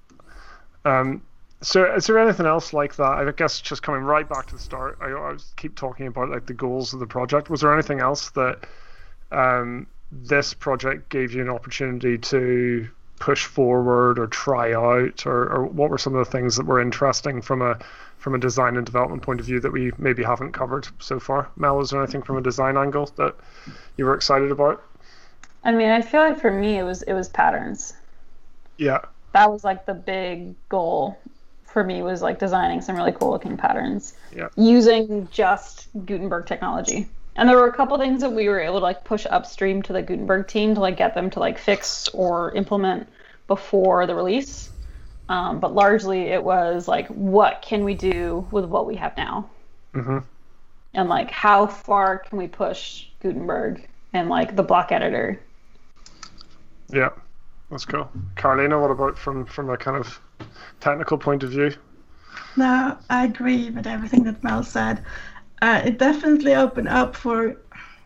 Um, So is there anything else like that? I guess just coming right back to the start, I, I keep talking about like the goals of the project. Was there anything else that um, this project gave you an opportunity to push forward or try out, or, or what were some of the things that were interesting from a from a design and development point of view that we maybe haven't covered so far? Mel, is there anything from a design angle that you were excited about? I mean, I feel like for me, it was it was patterns. Yeah. That was like the big goal for me, was like designing some really cool looking patterns yeah. using just Gutenberg technology. And there were a couple things that we were able to like push upstream to the Gutenberg team to like get them to like fix or implement before the release. Um, but largely it was like, what can we do with what we have now? Mm-hmm. And like, how far can we push Gutenberg and like the block editor? Yeah, that's cool. Carolina, what about from, from a kind of technical point of view? No, I agree with everything that Mel said. Uh, it definitely opened up for,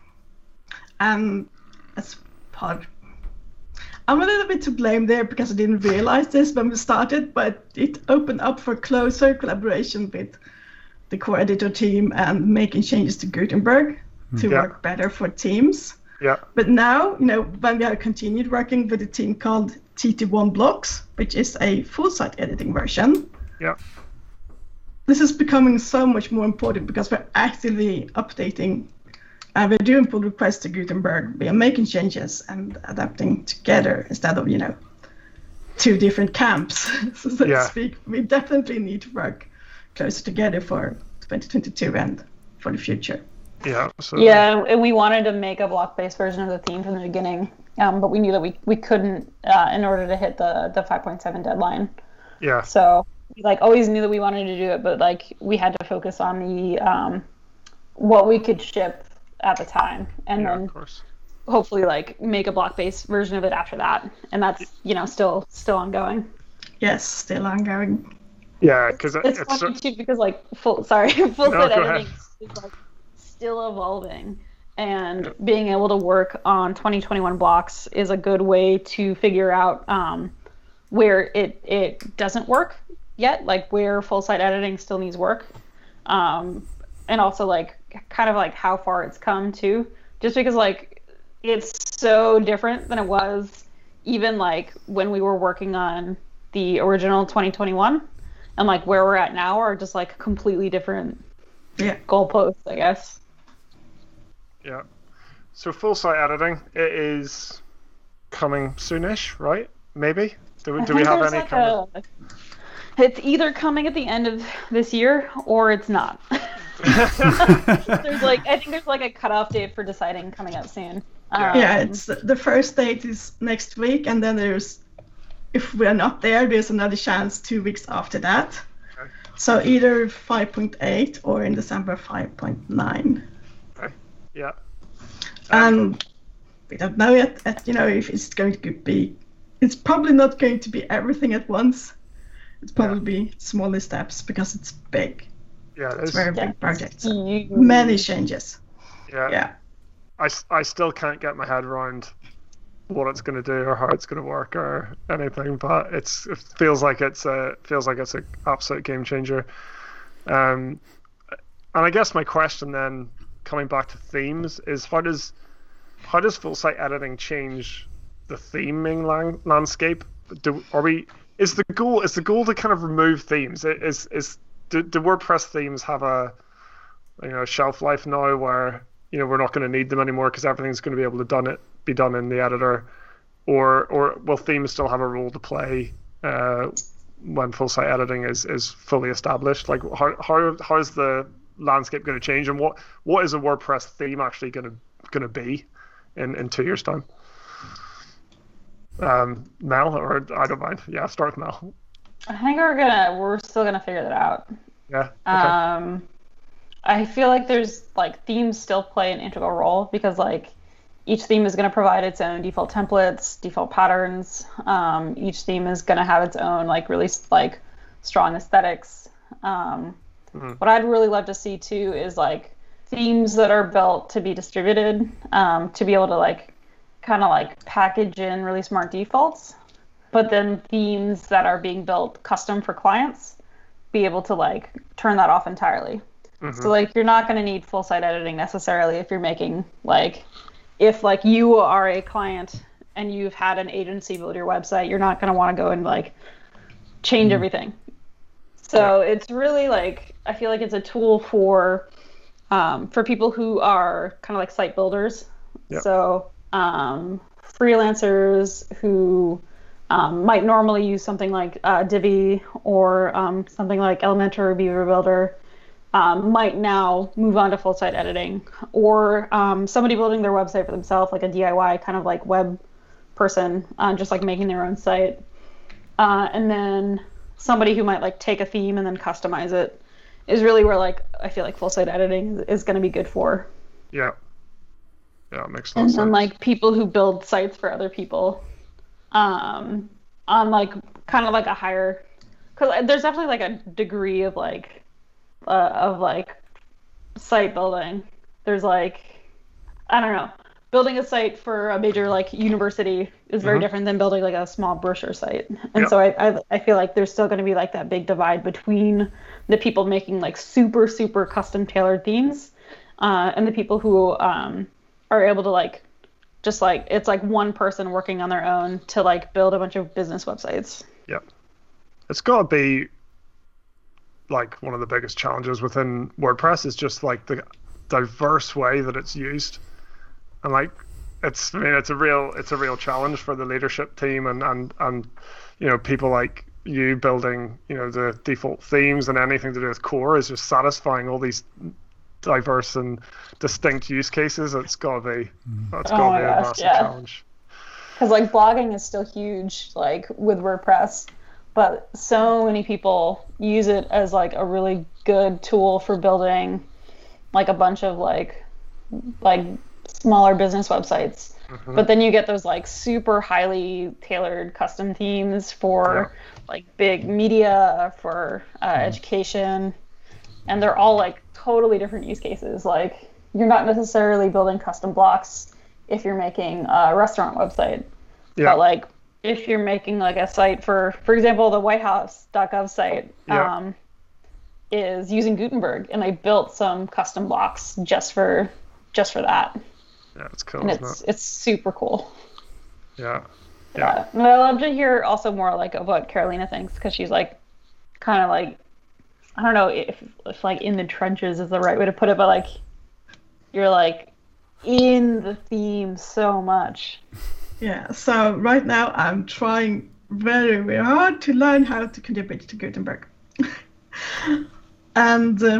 um, as part. I'm a little bit to blame there because I didn't realize this when we started, but it opened up for closer collaboration with the core editor team and making changes to Gutenberg to yeah. work better for teams. Yeah. But now, you know, when we have continued working with a team called T T one Blocks, which is a full site editing version. Yeah. This is becoming so much more important because we're actively updating and we're doing pull requests to Gutenberg. We are making changes and adapting together instead of, you know, two different camps, so to yeah. speak. We definitely need to work closer together for twenty twenty-two and for the future. Yeah. So. Yeah, and we wanted to make a block-based version of the theme from the beginning, um, but we knew that we, we couldn't uh, in order to hit the, the five point seven deadline. Yeah. So we like always knew that we wanted to do it, but like we had to focus on the um, what we could ship at the time, and yeah, then of course. hopefully like make a block-based version of it after that, and that's you know still still ongoing. Yes, still ongoing. Yeah, because it's, it's funny too because like full sorry full no, set editing ahead. is like still evolving, and yeah. being able to work on twenty twenty-one blocks is a good way to figure out um, where it it doesn't work yet, like where full site editing still needs work, um, and also like kind of like how far it's come too, just because like it's so different than it was even like when we were working on the original twenty twenty-one, and like where we're at now are just like completely different yeah. goalposts, I guess. Yeah. So full site editing, it is coming soonish, right? Maybe. Do we, do we have any like kind a, of? It's either coming at the end of this year or it's not. There's like I think there's like a cutoff date for deciding coming out soon. Yeah. Um, yeah, it's the first date is next week, and then there's, if we're not there, there's another chance two weeks after that. Okay. So either five point eight or in December five point nine. Okay. Yeah. And we don't know yet, at, you know, if it's going to be. It's probably not going to be everything at once. It's probably yeah. be smaller steps because it's big. Yeah, it it's is. very yeah. big project. So You... many changes. Yeah. Yeah. I, I still can't get my head around what it's going to do or how it's going to work or anything, but it's it feels like it's a feels like it's an absolute game changer. Um, and I guess my question then, coming back to themes, is how does how does full site editing change the theming lang- landscape? Do are we is the goal is the goal to kind of remove themes? Is is do, do WordPress themes have a you know shelf life now where you know we're not going to need them anymore because everything's going to be able to done it be done in the editor, or or will themes still have a role to play uh, when full site editing is, is fully established? Like how how how is the landscape going to change, and what what is a WordPress theme actually going to going to be in, in two years time? Um, Mel, or I don't mind. Yeah, start with Mel. I think we're gonna we're still gonna figure that out. Yeah. Okay. Um, I feel like there's like themes still play an integral role because like each theme is going to provide its own default templates, default patterns. Um, each theme is going to have its own like really like strong aesthetics. Um, mm-hmm. What I'd really love to see too is like themes that are built to be distributed, um, to be able to like kind of like package in really smart defaults, but then themes that are being built custom for clients, be able to like turn that off entirely. Mm-hmm. So like you're not going to need full site editing necessarily if you're making like, if like you are a client and you've had an agency build your website, you're not going to want to go and like change mm-hmm. everything. So yeah. It's really like, I feel like it's a tool for, um, for people who are kind of like site builders. Yep. So um, freelancers who um, might normally use something like uh, Divi or um, something like Elementor or Beaver Builder um, might now move on to full site editing, or um, somebody building their website for themselves, like a D I Y kind of like web person, uh, just like making their own site. Uh, and then somebody who might like take a theme and then customize it is really where like I feel like full site editing is going to be good for. Yeah. Yeah, it makes a lot And of sense. then like people who build sites for other people, um, on like kind of like a higher, because there's definitely like a degree of like uh, of like site building. There's like, I don't know, building a site for a major like university is very Mhm. different than building like a small brochure site. And Yep. so I, I I feel like there's still going to be like that big divide between the people making like super super custom tailored themes, uh, and the people who um, are able to like just like it's like one person working on their own to like build a bunch of business websites. Yeah. It's got to be like one of the biggest challenges within WordPress is just like the diverse way that it's used. And like it's I mean it's a real it's a real challenge for the leadership team and and and you know people like you building, you know, the default themes and anything to do with core is just satisfying all these diverse and distinct use cases. It's got to be that's Oh got to my be a gosh, massive yeah. challenge. Because like blogging is still huge, like with WordPress, but so many people use it as like a really good tool for building like a bunch of like like smaller business websites. Mhm. But then you get those like super highly tailored custom themes for like big media, for uh, education, and they're all like totally different use cases. Like you're not necessarily building custom blocks if you're making a restaurant website, Yeah. but like if you're making like a site for, for example, the white house dot gov site Yeah. um, is using Gutenberg, and they built some custom blocks just for just for that, Yeah, it's cool, and isn't it's it? it's super cool. Yeah. Yeah. Yeah, and I love to hear also more like of what Carolina thinks, because she's like kind of like, I don't know if if like in the trenches is the right way to put it, but like you're like in the theme so much. Yeah, so right now I'm trying very, very hard to learn how to contribute to Gutenberg. and uh,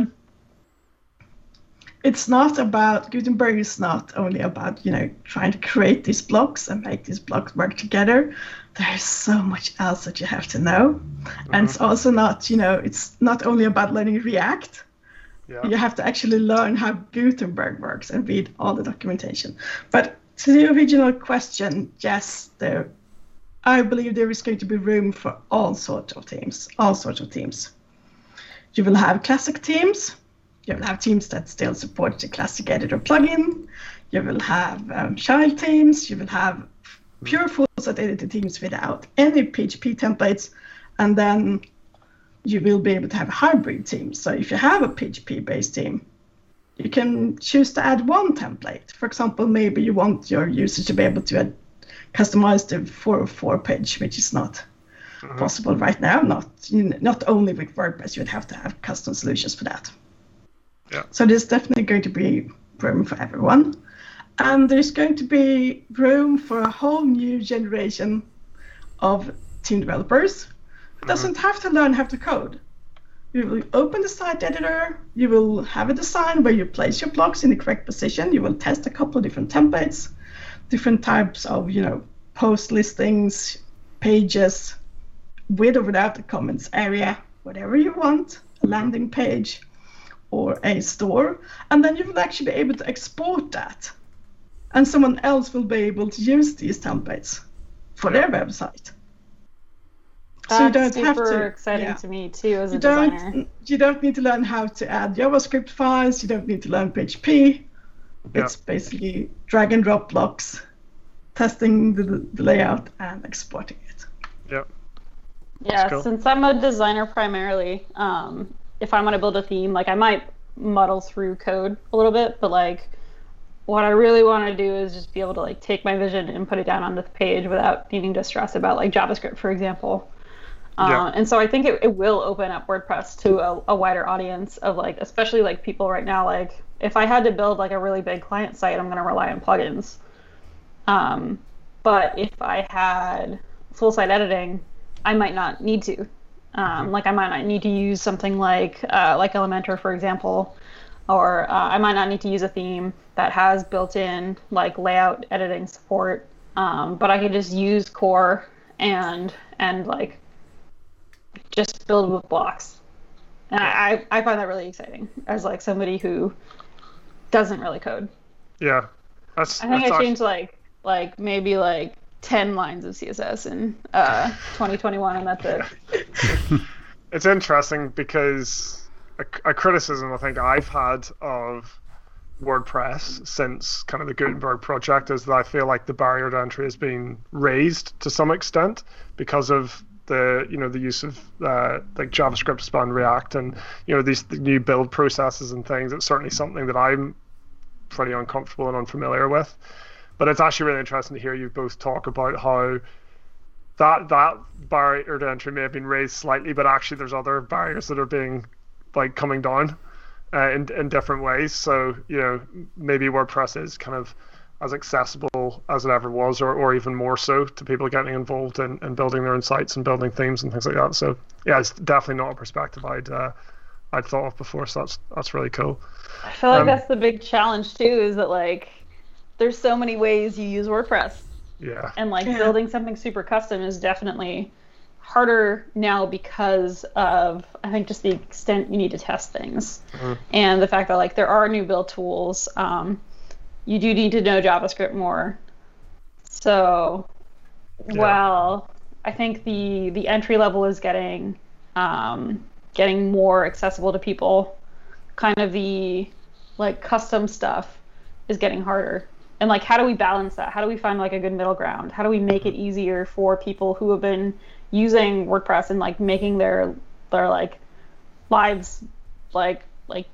it's not about, Gutenberg is not only about, you know, trying to create these blocks and make these blocks work together. There's so much else that you have to know. And it's also not, you know, it's not only about learning React. Yeah. You have to actually learn how Gutenberg works and read all the documentation. But to the original question, yes, there, I believe there is going to be room for all sorts of themes, all sorts of themes. You will have classic themes. You will have themes that still support the classic editor plugin. You will have um, child themes. You will have pure full-site editor themes without any P H P templates. And then you will be able to have a hybrid team. So if you have a P H P-based team, you can choose to add one template. For example, maybe you want your users to be able to add, customize the four oh four page, which is not Mhm. possible right now. Not you know, not only with WordPress, you'd have to have custom solutions for that. Yeah. So there's definitely going to be room for everyone. And there's going to be room for a whole new generation of team developers who doesn't have to learn how to code. You will open the site editor, you will have a design where you place your blocks in the correct position, you will test a couple of different templates, different types of, you know, post listings, pages, with or without the comments area, whatever you want, a landing page or a store, and then you will actually be able to export that. And someone else will be able to use these templates for their website. That's So you don't super have to- exciting yeah. to me too as a You designer. don't, you don't need to learn how to add JavaScript files, you don't need to learn P H P. Yeah. It's basically drag and drop blocks, testing the, the layout and exporting it. Yeah. Yeah, cool. since I'm a designer primarily, um, if I'm gonna build a theme, like I might muddle through code a little bit, but like what I really want to do is just be able to like take my vision and put it down onto the page without needing to stress about like JavaScript, for example. Uh, Yeah. And so I think it, it will open up WordPress to a, a wider audience of like, especially like people right now, like if I had to build like a really big client site, I'm going to rely on plugins. Um, but if I had full site editing, I might not need to. Um, like I might not need to use something like uh, like Elementor, for example, or uh, I might not need to use a theme that has built-in like layout editing support. Um, but I could just use core and and like just build with blocks. And I, I find that really exciting as like somebody who doesn't really code. Yeah, that's. I think that's I changed actually... like like maybe like ten lines of C S S in uh, twenty twenty-one, and that's it. It's interesting because a, a criticism I think I've had of WordPress since kind of the Gutenberg project is that I feel like the barrier to entry has been raised to some extent because of the you know the use of uh, like JavaScript spun React and you know these new build processes and things. It's certainly something that I'm pretty uncomfortable and unfamiliar with. But it's actually really interesting to hear you both talk about how that that barrier to entry may have been raised slightly, but actually there's other barriers that are being like coming down uh, in in different ways. So you know maybe WordPress is kind of as accessible as it ever was, or, or even more so to people getting involved in, in building their own sites and building themes and things like that. So yeah, it's definitely not a perspective I'd uh, I'd thought of before. So that's that's really cool. I feel like um, that's the big challenge too, is that like there's so many ways you use WordPress. Yeah. And like Yeah. building something super custom is definitely harder now because of, I think, just the extent you need to test things. Mm-hmm. And the fact that like there are new build tools. Um, you do need to know JavaScript more. So Yeah. while I think the the entry level is getting um, getting more accessible to people, kind of the like custom stuff is getting harder. And like, how do we balance that? How do we find like a good middle ground? How do we make it easier for people who have been using WordPress and like making their their like lives like like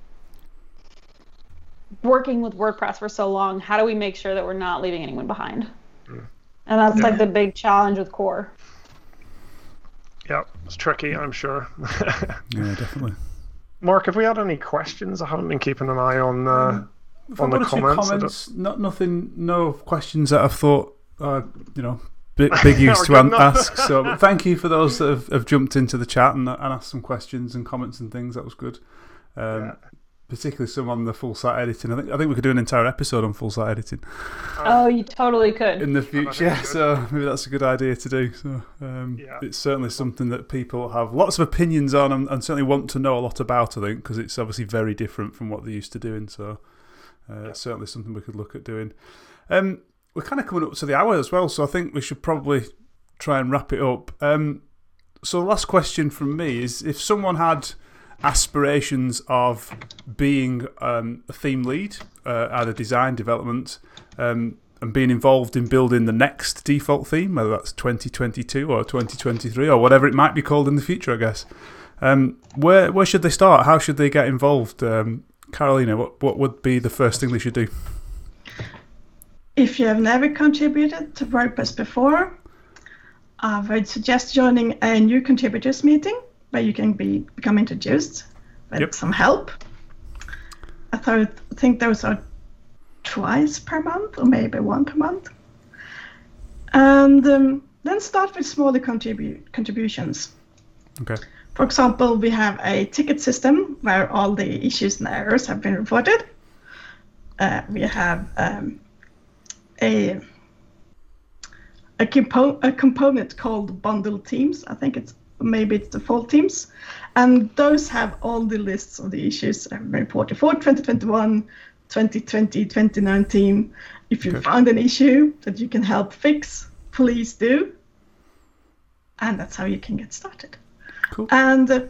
working with WordPress for so long? How do we make sure that we're not leaving anyone behind? Mm. And that's Yeah. like the big challenge with core. Yeah, it's tricky, I'm sure. Yeah, definitely. Mark, have we had any questions? I haven't been keeping an eye on uh, We've on had the one or two comments. I comments. Not nothing. No questions that I've thought, uh, you know, big, big use We're to good an- enough. ask. So but thank you for those that have, have jumped into the chat and, and asked some questions and comments and things. That was good. Um, Yeah. Particularly some on the full site editing. I think I think we could do an entire episode on full site editing Oh, you totally could. in the think future. we Yeah, should. so maybe that's a good idea to do. So um, Yeah. it's certainly something that people have lots of opinions on and, and certainly want to know a lot about. I think because it's obviously very different from what they're used to doing. So uh, it's certainly something we could look at doing. Um, we're kind of coming up to the hour as well, so I think we should probably try and wrap it up. Um, so the last question from me is: if someone had aspirations of being um, a theme lead, uh, either design, development, um, and being involved in building the next default theme, whether that's twenty twenty-two or twenty twenty-three or whatever it might be called in the future, I guess. Um, where where should they start? How should they get involved? Um, Carolina, what, what would be the first thing they should do? If you have never contributed to WordPress before, I would suggest joining a new contributors meeting where you can be become introduced with Yep. some help. I thought I think those are twice per month or maybe one per month. And um, then start with smaller contribu- contributions. Okay. For example, we have a ticket system where all the issues and errors have been reported. Uh, we have um, a a, compo- a component called bundle themes. I think it's maybe it's default themes, and those have all the lists of the issues that have been reported for twenty twenty-one, twenty twenty, twenty nineteen. If you Okay. find an issue that you can help fix, please do. And that's how you can get started. Cool. And uh,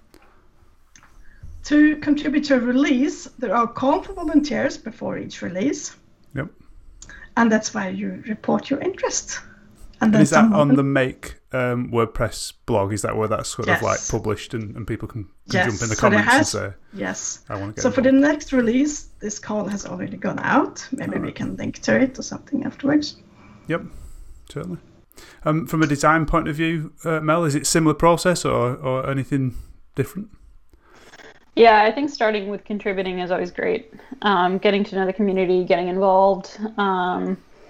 to contribute to a release, there are call for volunteers before each release. Yep. And that's where you report your interest. And And then is that someone on will- the Make um, WordPress blog? Is that where that's sort of like Yes. published and, and people can, can Yes, jump in the so there comments and has- say, Yes. I want to get So for the involved? next release, this call has already gone out. Maybe we Alright. can link to it or something afterwards. Yep, certainly. Um, from a design point of view, uh, Mel, is it similar process or, or anything different? Yeah, I think starting with contributing is always great. Um, getting to know the community, getting involved, um,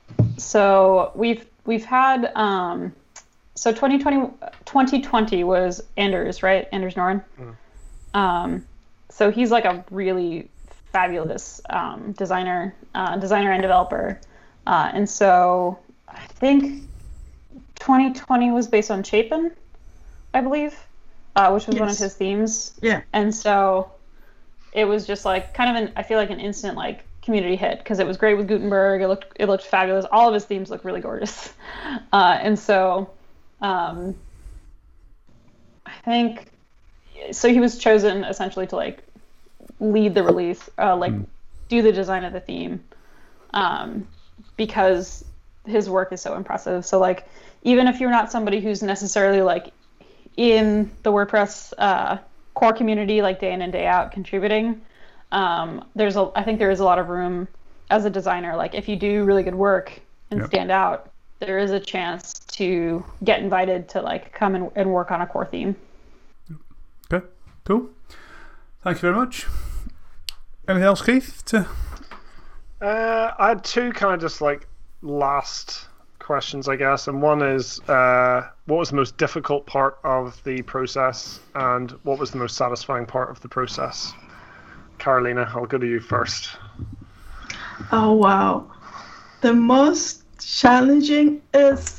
So we've we've had um, so twenty twenty, twenty twenty was Anders, right? Anders Noren. Mm. Um, so he's like a really fabulous um, designer, uh, designer and developer. Uh, and so I think twenty twenty was based on Chapin, I believe, uh, which was yes. one of his themes. Yeah. And so it was just like kind of an, I feel like an instant like community hit because it was great with Gutenberg. It looked, it looked fabulous. All of his themes look really gorgeous. Uh, and so um, I think, so he was chosen essentially to like lead the release, uh, like mm. do the design of the theme, um, because his work is so impressive. So like, even if you're not somebody who's necessarily like in the WordPress uh, core community, like day in and day out contributing, um, there's a, I think there is a lot of room as a designer. Like if you do really good work and yep. stand out, there is a chance to get invited to like come and, and work on a core theme. Okay, cool. Thank you very much. Anything else, Keith? To... Uh, I had two kind of just like last questions, I guess. And one is, uh, what was the most difficult part of the process, and what was the most satisfying part of the process? Carolina, I'll go to you first. Oh, wow. The most challenging is...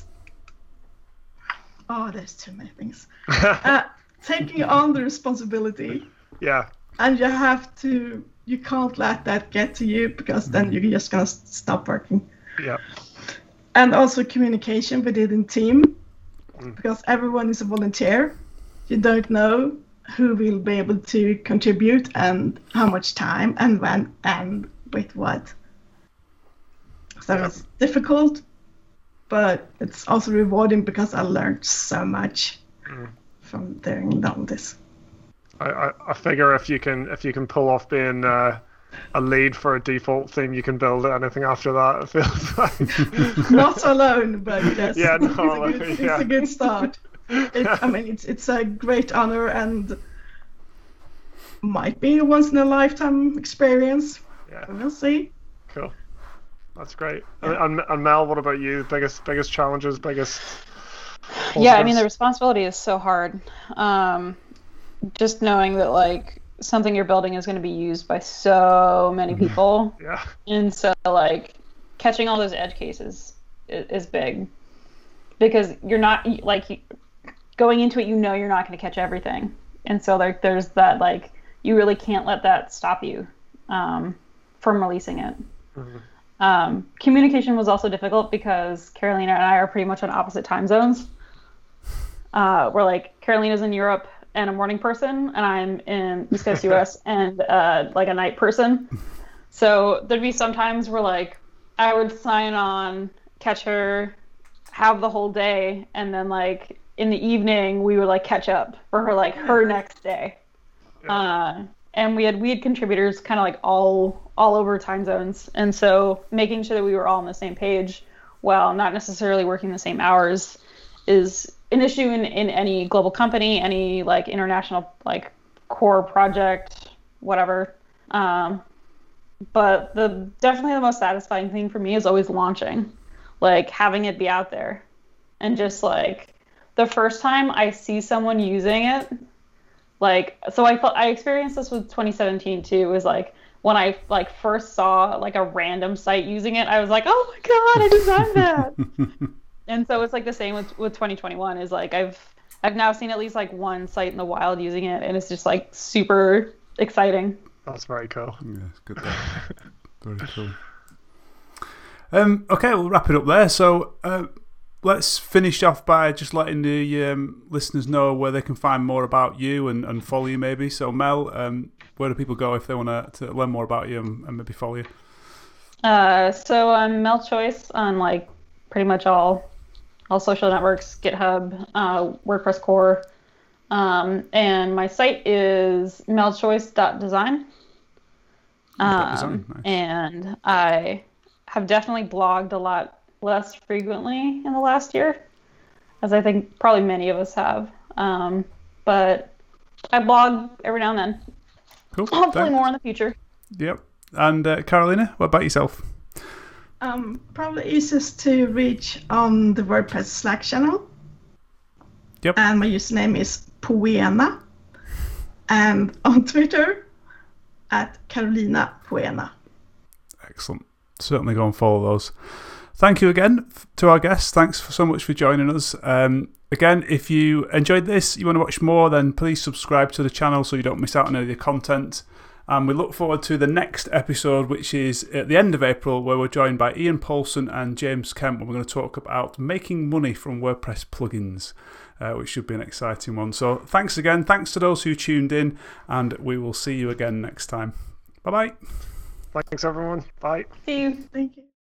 Oh, there's too many things. uh, taking on the responsibility. Yeah. And you have to, you can't let that get to you because then you're just going to stop working. Yeah. And also communication within the team, mm. because everyone is a volunteer. You don't know who will be able to contribute and how much time and when and with what. So yeah. It's difficult, but it's also rewarding because I learned so much mm. from doing all this. I, I, I figure if you can if you can pull off being uh, a lead for a default theme, you can build anything after that. It feels like not alone, but yes, yeah, no, it's, a good, yeah. it's a good start. It, I mean, it's it's a great honor and might be a once in a lifetime experience. Yeah, we'll see. Cool, that's great. Yeah. And, and Mel, what about you? Biggest biggest challenges, biggest. Positives? Yeah, I mean the responsibility is so hard. Um, just knowing that like something you're building is going to be used by so many people. Yeah. And so like catching all those edge cases is, is big because you're not like going into it, you know, you're not going to catch everything. And so there, there's that, like, you really can't let that stop you um, from releasing it. Mm-hmm. Um, communication was also difficult because Carolina and I are pretty much on opposite time zones. Uh, we're like, Carolina's in Europe and a morning person, and I'm in East Coast U S and uh, like a night person. So there'd be some times where like I would sign on, catch her, have the whole day, and then like in the evening we would like catch up for her like her next day. Yeah. Uh, and we had we had contributors kind of like all all over time zones, and so making sure that we were all on the same page while not necessarily working the same hours is an issue in, in any global company, any like international like core project, whatever. Um, but the definitely the most satisfying thing for me is always launching, like having it be out there, and just like the first time I see someone using it, like so I felt I experienced this with twenty seventeen too. Was like when I like first saw like a random site using it, I was like, oh my god, I designed that. And so it's like the same with, with twenty twenty-one is like I've I've now seen at least like one site in the wild using it, and it's just like super exciting. That's very cool. Yeah, it's good. Very cool. Um, okay, we'll wrap it up there. So uh, let's finish off by just letting the um, listeners know where they can find more about you and, and follow you maybe. So Mel, um, where do people go if they want to learn more about you and, and maybe follow you? Uh, so I'm Mel Choice on like pretty much all all social networks, GitHub, uh, WordPress core. Um, and my site is melchoice dot design. Um, design. Nice. And I have definitely blogged a lot less frequently in the last year, as I think probably many of us have. Um, but I blog every now and then. Cool. Hopefully Thanks. more in the future. Yep. And uh, Carolina, what about yourself? Um, probably easiest to reach on the WordPress Slack channel. Yep. And my username is Poena. And on Twitter, at Carolina Poena. Excellent. Certainly go and follow those. Thank you again to our guests. Thanks for so much for joining us. Um, again, if you enjoyed this, you want to watch more, then please subscribe to the channel so you don't miss out on any of the content. And we look forward to the next episode, which is at the end of April, where we're joined by Ian Paulson and James Kemp, and we're going to talk about making money from WordPress plugins, uh, which should be an exciting one. So thanks again. Thanks to those who tuned in, and we will see you again next time. Bye-bye. Thanks, everyone. Bye. See you. Thank you.